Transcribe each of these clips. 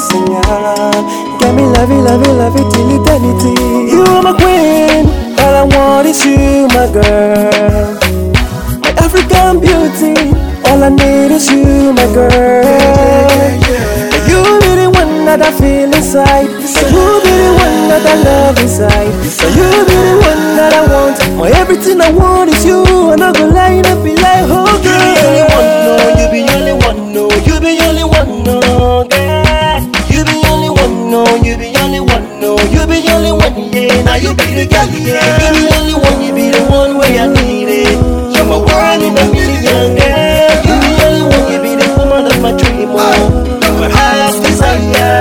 Get me love it till eternity. You are my queen, all I want is you, my girl. My African beauty, all I need is you, my girl. You be the one that I feel inside. You be the one that I love inside. You be the one that I want. My everything I want is you. I'm not gonna lie, up be like, oh girl. You be the only one, no. You be the only one, no. You be the only one, no. You be the only one, no. You be the only one, yeah. Now you be the girl, yeah. You be the only one, you be the one where I need it. You're my one in a million, girl. You be the only one, you be the woman of my dream, oh. My heart's desire.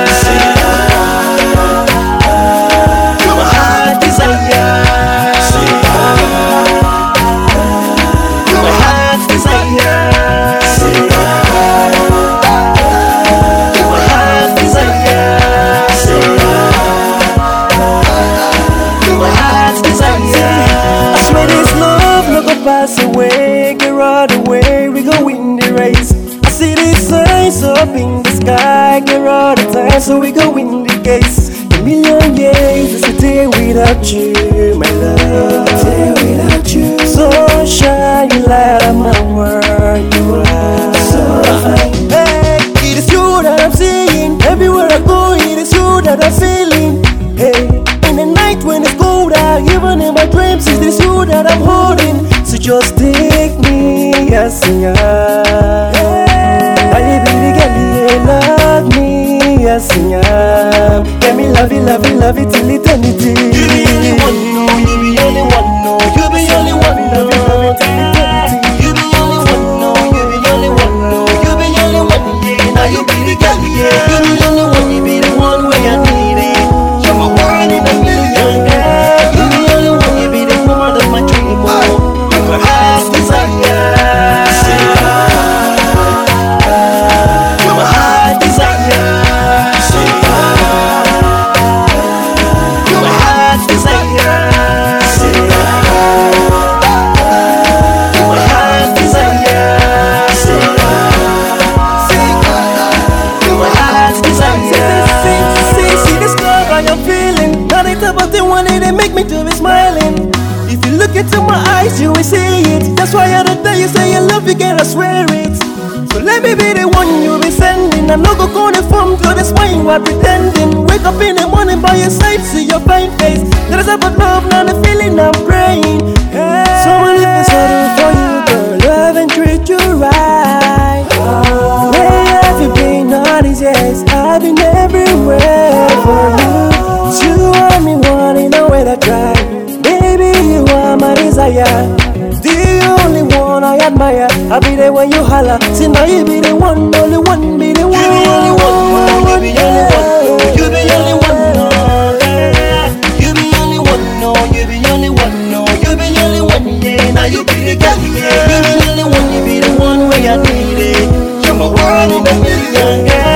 Pass away, get right away, we go win the race. I see these signs up in the sky, get right the time, so we go win the case. A million years, it's a day without you, my love. A day without you. Sunshine, you light up my world, you are so fine. Hey, it is you that I'm seeing, everywhere I go, it is you that I'm feeling. Hey, in the night when it's cold out, even in my dreams, it is you that I'm holding. So just take me, yes, yeah. I be the girl, you love me, yes, yeah. Get me love it till eternity. You be the only one, no. You be the only one, no. You be the only one, no. You be the only one, no. You be the only one, no. You be the only one, yeah. Now you be the girl, yeah. You be the only one, you be the one where I need it. You're my one in a million, girl. You be the only one, you be the woman of my dream, oh. My heart's desire. My heart's desire. My heart's desire. My heart's desire. My heart's desire. See this love I am feeling. Not it about the one that make me to be smiling. If you look into my eyes, you will see it. That's why other day you say you love me, girl, I swear it. So let me be the one you be sending. I'm not gonna conform to the smile you are pretending. Wake up in the morning by your side, see your fine face. There is about love, now the feeling I'm praying. Hey. Someone if it's sorry for you, girl, love and treat you right. Where have you been all these years? I've been everywhere for you. You want me wanting know where I try. You are my desire, the only one I admire. I'll be there when you holler. See now you be the one, only one, be the one. You be the only one, you be the only one. You be the only one, no. You be the only one, no. You be the only one, no. You be the only one, yeah. Now you be the girl, yeah. You be the only one, you be the one where I need it. You're my one in a million, girl.